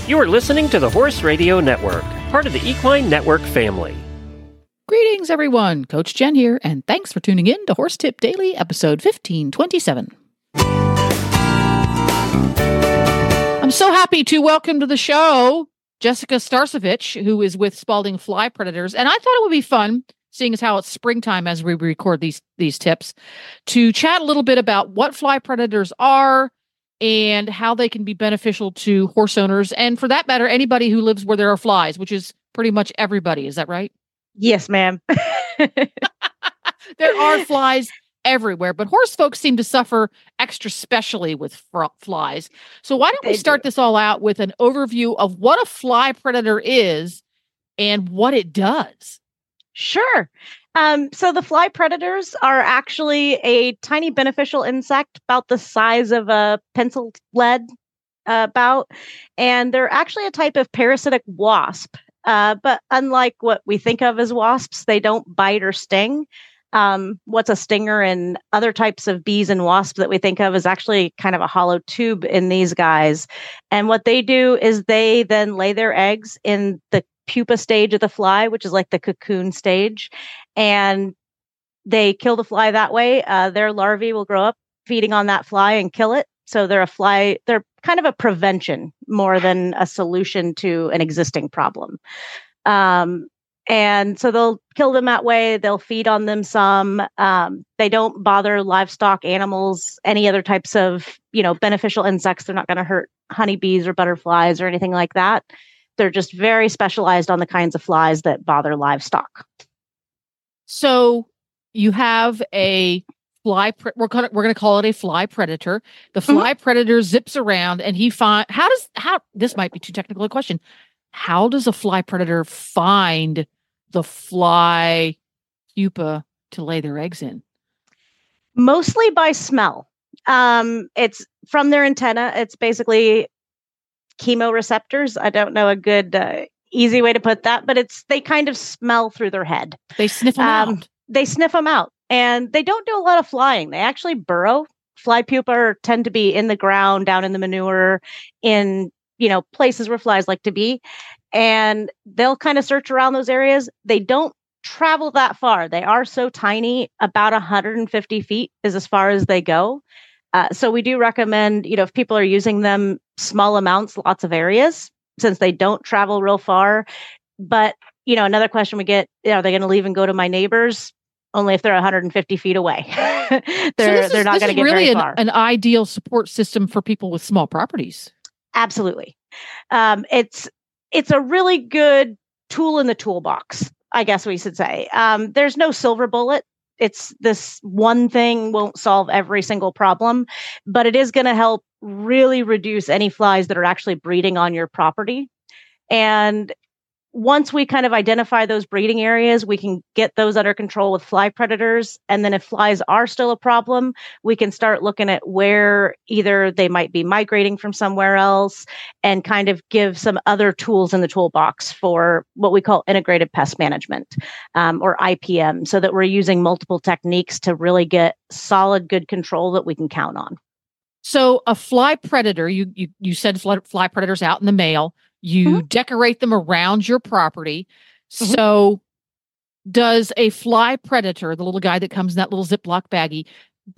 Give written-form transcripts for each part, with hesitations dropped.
You are listening to the Horse Radio Network, part of the Equine Network family. Greetings, everyone. Coach Jen here, and thanks for tuning in to Horse Tip Daily, episode 1527. I'm so happy to welcome to the show Jessica Starcevich, who is with Spalding Fly Predators. And I thought it would be fun, seeing as how it's springtime as we record these tips, to chat a little bit about what fly predators are and how they can be beneficial to horse owners. And for that matter, anybody who lives where there are flies, which is pretty much everybody. Is that right? Yes, ma'am. There are flies everywhere, but horse folks seem to suffer extra specially with flies. So why don't we start this all out with an overview of what a fly predator is and what it does? Sure. So the fly predators are actually a tiny beneficial insect about the size of a pencil lead, and they're actually a type of parasitic wasp. But unlike what we think of as wasps, they don't bite or sting. What's a stinger in other types of bees and wasps that we think of is actually kind of a hollow tube in these guys. And what they do is they then lay their eggs in the pupa stage of the fly, which is like the cocoon stage, and they kill the fly that way. Their larvae will grow up feeding on that fly and kill it. So they're kind of a prevention more than a solution to an existing problem. And so they'll kill them that way. They'll feed on them some. They don't bother livestock, animals, any other types of, beneficial insects. They're not going to hurt honeybees or butterflies or anything like that. They're just very specialized on the kinds of flies that bother livestock. So you have a fly. We're going to call it a fly predator. The fly predator zips around, and this might be too technical a question. How does a fly predator find the fly pupa to lay their eggs in? Mostly by smell. It's from their antenna. It's basically chemoreceptors. I don't know a good easy way to put that, but they kind of smell through their head. They sniff them out. They sniff them out, and they don't do a lot of flying. They actually burrow. Fly pupa tend to be in the ground, down in the manure, in places where flies like to be, and they'll kind of search around those areas. They don't travel that far. They are so tiny, about 150 feet is as far as they go. So we do recommend, if people are using them, small amounts, lots of areas, since they don't travel real far. But, another question we get, are they going to leave and go to my neighbors? Only if they're 150 feet away. They're not going to get really very far. An ideal support system for people with small properties. Absolutely. It's a really good tool in the toolbox, I guess we should say. There's no silver bullet. It's this one thing won't solve every single problem, but it is going to help really reduce any flies that are actually breeding on your property. And once we kind of identify those breeding areas, we can get those under control with fly predators. And then if flies are still a problem, we can start looking at where either they might be migrating from somewhere else and kind of give some other tools in the toolbox for what we call integrated pest management, or IPM, so that we're using multiple techniques to really get solid, good control that we can count on. So a fly predator, you said fly predators out in the mail. You decorate them around your property. So does a fly predator, the little guy that comes in that little Ziploc baggie,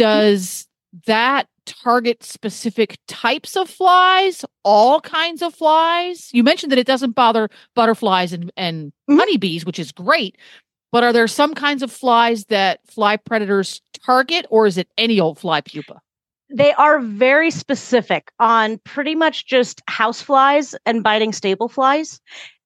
does that target specific types of flies, all kinds of flies? You mentioned that it doesn't bother butterflies and honeybees, which is great. But are there some kinds of flies that fly predators target, or is it any old fly pupa? They are very specific on pretty much just house flies and biting stable flies.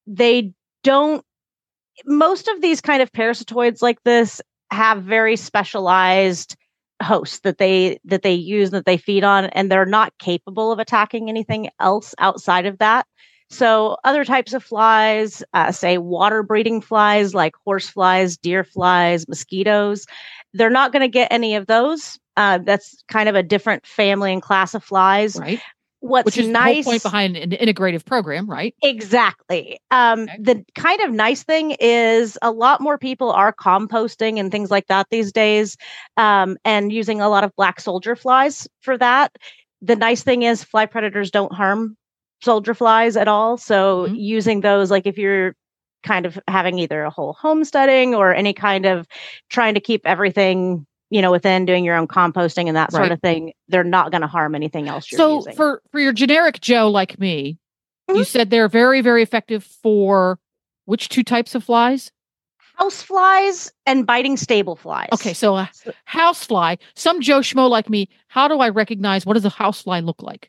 Most of these kind of parasitoids like this have very specialized hosts that they use, that they feed on, and they're not capable of attacking anything else outside of that. So other types of flies, say water breeding flies like horse flies, deer flies, mosquitoes, they're not going to get any of those. That's kind of a different family and class of flies. Right. Which is nice. The whole point behind an integrative program, right? Exactly. The kind of nice thing is a lot more people are composting and things like that these days, and using a lot of black soldier flies for that. The nice thing is fly predators don't harm soldier flies at all. So Mhm. using those, like if you're kind of having either a whole homesteading or any kind of trying to keep everything, within doing your own composting and that sort Right. of thing, they're not going to harm anything else you're So using. for your generic Joe like me, you Mhm. said they're very, very effective for which two types of flies? House flies and biting stable flies. Okay, so a house fly. Some Joe Schmo like me, how do I recognize what does a house fly look like?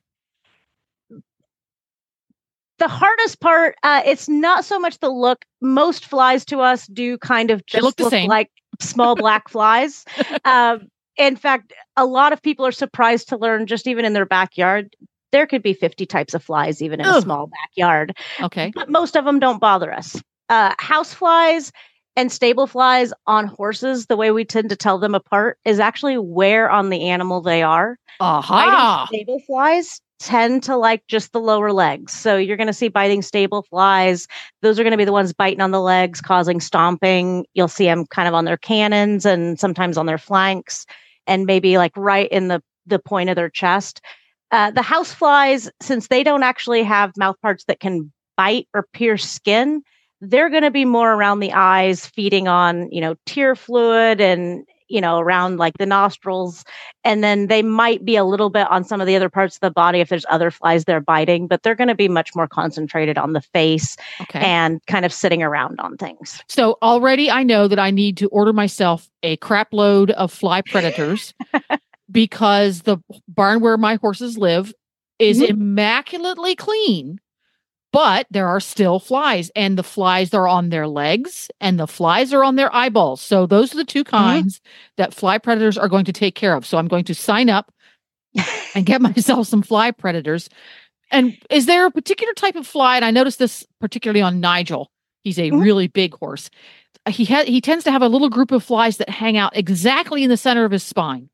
The hardest part, it's not so much the look. Most flies to us do kind of They look just the look same. like small black flies. In fact, a lot of people are surprised to learn just even in their backyard, there could be 50 types of flies even in a Ugh. small backyard. Okay. But most of them don't bother us. House flies and stable flies on horses, the way we tend to tell them apart is actually where on the animal they are. Aha. Biting stable flies tend to like just the lower legs. So you're going to see biting stable flies. Those are going to be the ones biting on the legs, causing stomping. You'll see them kind of on their cannons and sometimes on their flanks and maybe like right in the point of their chest. The house flies, since they don't actually have mouth parts that can bite or pierce skin, they're going to be more around the eyes, feeding on, tear fluid and, around like the nostrils. And then they might be a little bit on some of the other parts of the body if there's other flies they're biting, but they're going to be much more concentrated on the face and kind of sitting around on things. So already I know that I need to order myself a crap load of fly predators because the barn where my horses live is immaculately clean. But there are still flies, and the flies are on their legs and the flies are on their eyeballs. So those are the two kinds that fly predators are going to take care of. So I'm going to sign up and get myself some fly predators. And is there a particular type of fly? And I noticed this particularly on Nigel. He's a really big horse. He tends to have a little group of flies that hang out exactly in the center of his spine.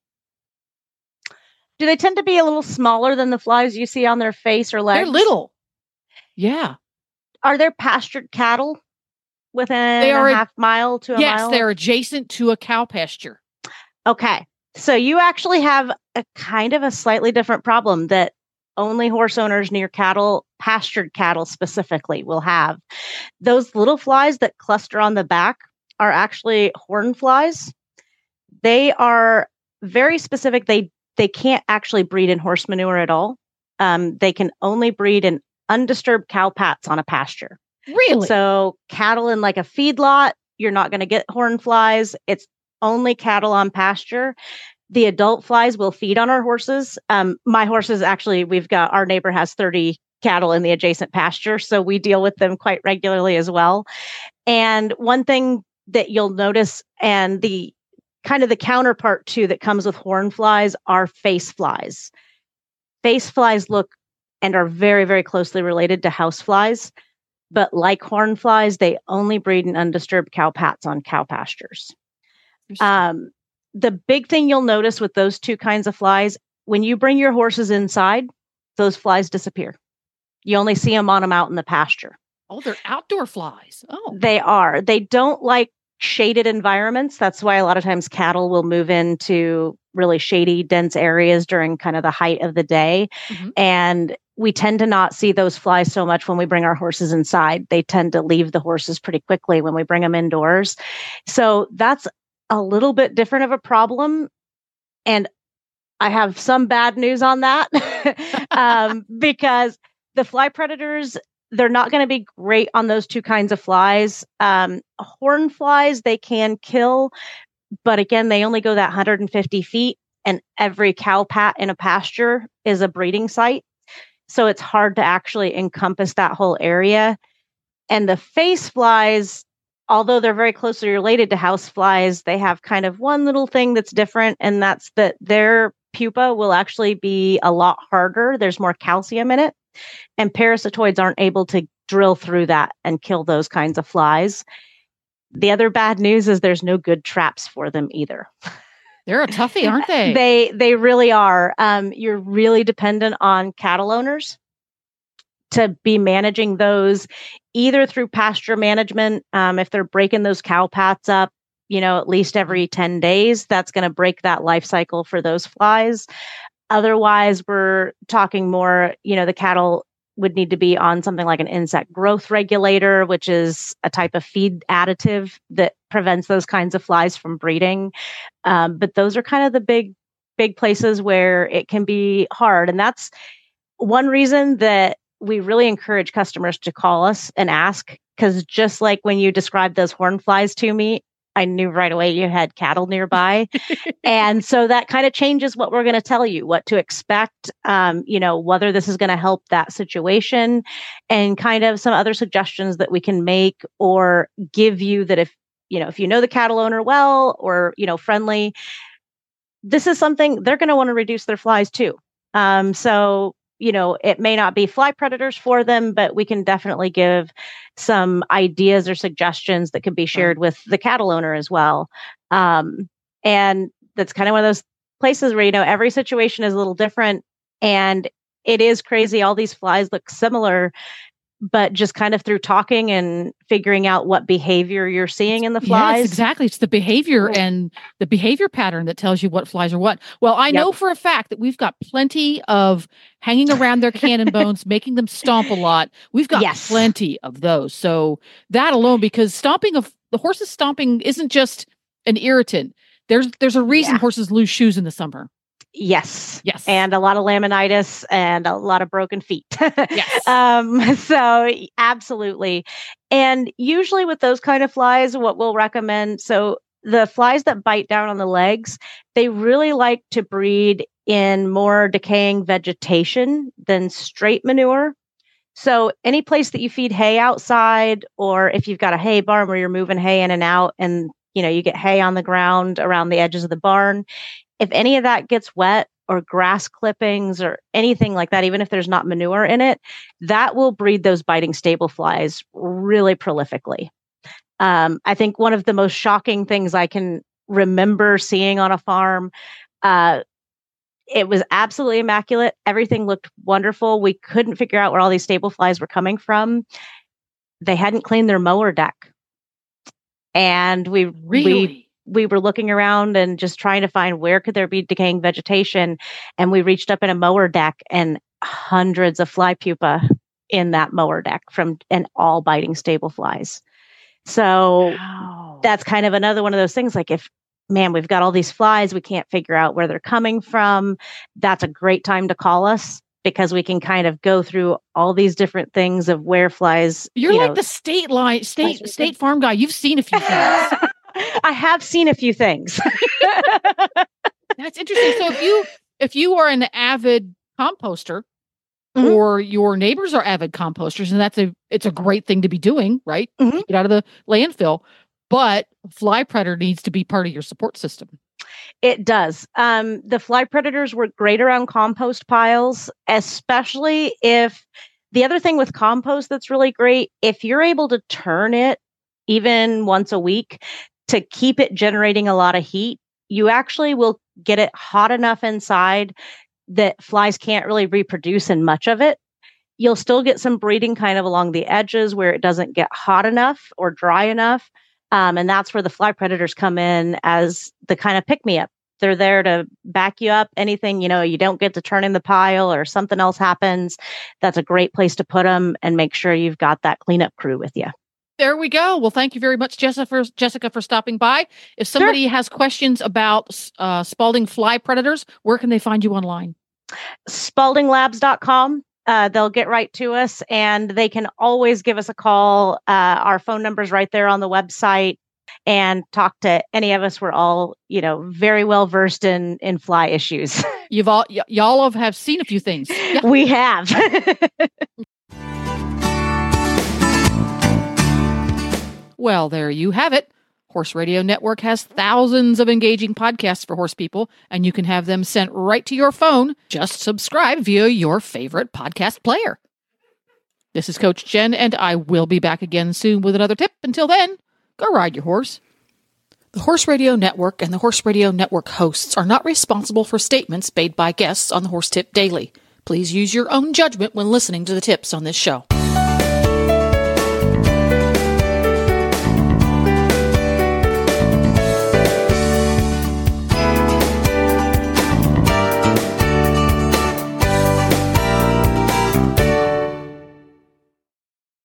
Do they tend to be a little smaller than the flies you see on their face or legs? They're little. Yeah. Are there pastured cattle within a half mile to a mile? Yes, they're adjacent to a cow pasture. Okay. So you actually have a kind of a slightly different problem that only horse owners near cattle, pastured cattle specifically, will have. Those little flies that cluster on the back are actually horn flies. They are very specific. They can't actually breed in horse manure at all. They can only breed in undisturbed cow pats on a pasture. Really? So cattle in like a feedlot, you're not going to get horn flies. It's only cattle on pasture. The adult flies will feed on our horses. My horses, actually, our neighbor has 30 cattle in the adjacent pasture, so we deal with them quite regularly as well. And one thing that you'll notice, and the kind of the counterpart to that comes with horn flies, are face flies. Face flies look and are very, very closely related to house flies. But like horn flies, they only breed in undisturbed cow pats on cow pastures. The big thing you'll notice with those two kinds of flies, when you bring your horses inside, those flies disappear. You only see them on them out in the pasture. Oh, they're outdoor flies. Oh, they are. They don't like shaded environments. That's why a lot of times cattle will move into really shady, dense areas during kind of the height of the day. And we tend to not see those flies so much when we bring our horses inside. They tend to leave the horses pretty quickly when we bring them indoors. So that's a little bit different of a problem. And I have some bad news on that because the fly predators, they're not going to be great on those two kinds of flies. Horn flies, they can kill, but again, they only go that 150 feet, and every cow pat in a pasture is a breeding site. So it's hard to actually encompass that whole area. And the face flies, although they're very closely related to house flies, they have kind of one little thing that's different, and that's that their pupa will actually be a lot harder. There's more calcium in it, and parasitoids aren't able to drill through that and kill those kinds of flies. The other bad news is there's no good traps for them either. They're a toughie, aren't they? They really are. You're really dependent on cattle owners to be managing those either through pasture management. If they're breaking those cow pats up, at least every 10 days, that's going to break that life cycle for those flies. Otherwise, we're talking more, the cattle would need to be on something like an insect growth regulator, which is a type of feed additive that prevents those kinds of flies from breeding. But those are kind of the big places where it can be hard. And that's one reason that we really encourage customers to call us and ask, because just like when you described those horn flies to me, I knew right away you had cattle nearby. And so that kind of changes what we're going to tell you, what to expect, whether this is going to help that situation, and kind of some other suggestions that we can make or give you that if you know the cattle owner well or, friendly, this is something they're going to want to reduce their flies too. It may not be fly predators for them, but we can definitely give some ideas or suggestions that can be shared with the cattle owner as well. And that's kind of one of those places where, every situation is a little different, and it is crazy. All these flies look similar, but just kind of through talking and figuring out what behavior you're seeing in the flies. Yes, exactly. It's the behavior and the behavior pattern that tells you what flies are what. Well, I know for a fact that we've got plenty of hanging around their cannon bones, making them stomp a lot. We've got plenty of those. So that alone, because the horses stomping isn't just an irritant. There's a reason horses lose shoes in the summer. Yes. Yes. And a lot of laminitis and a lot of broken feet. Yes. So absolutely. And usually with those kind of flies, what we'll recommend, so the flies that bite down on the legs, they really like to breed in more decaying vegetation than straight manure. So any place that you feed hay outside, or if you've got a hay barn where you're moving hay in and out and, you get hay on the ground around the edges of the barn, if any of that gets wet, or grass clippings or anything like that, even if there's not manure in it, that will breed those biting stable flies really prolifically. I think one of the most shocking things I can remember seeing on a farm, it was absolutely immaculate. Everything looked wonderful. We couldn't figure out where all these stable flies were coming from. They hadn't cleaned their mower deck. And we were looking around and just trying to find where could there be decaying vegetation. And we reached up in a mower deck and hundreds of fly pupa in that mower deck and all biting stable flies. So that's kind of another one of those things. Like we've got all these flies, we can't figure out where they're coming from. That's a great time to call us, because we can kind of go through all these different things of where flies. You're like the state farm guy. You've seen a few things. I have seen a few things. That's interesting. So if you are an avid composter, or your neighbors are avid composters, and it's a great thing to be doing, right? Get out of the landfill. But fly predator needs to be part of your support system. It does. The fly predators work great around compost piles, especially if the other thing with compost that's really great, if you're able to turn it even once a week to keep it generating a lot of heat, you actually will get it hot enough inside that flies can't really reproduce in much of it. You'll still get some breeding kind of along the edges where it doesn't get hot enough or dry enough. And that's where the fly predators come in as the kind of pick-me-up. They're there to back you up. Anything, you don't get to turn in the pile or something else happens, that's a great place to put them and make sure you've got that cleanup crew with you. There we go. Well, thank you very much, Jessica, for stopping by. If somebody has questions about Spalding fly predators, where can they find you online? SpaldingLabs.com. They'll get right to us, and they can always give us a call. Our phone number's right there on the website, and talk to any of us. We're all, very well versed in fly issues. Y'all have seen a few things. Yeah. We have. Well, there you have it. Horse Radio Network has thousands of engaging podcasts for horse people, and you can have them sent right to your phone. Just subscribe via your favorite podcast player. This is Coach Jen, and I will be back again soon with another tip. Until then, go ride your horse. The Horse Radio Network and the Horse Radio Network hosts are not responsible for statements made by guests on the Horse Tip Daily. Please use your own judgment when listening to the tips on this show.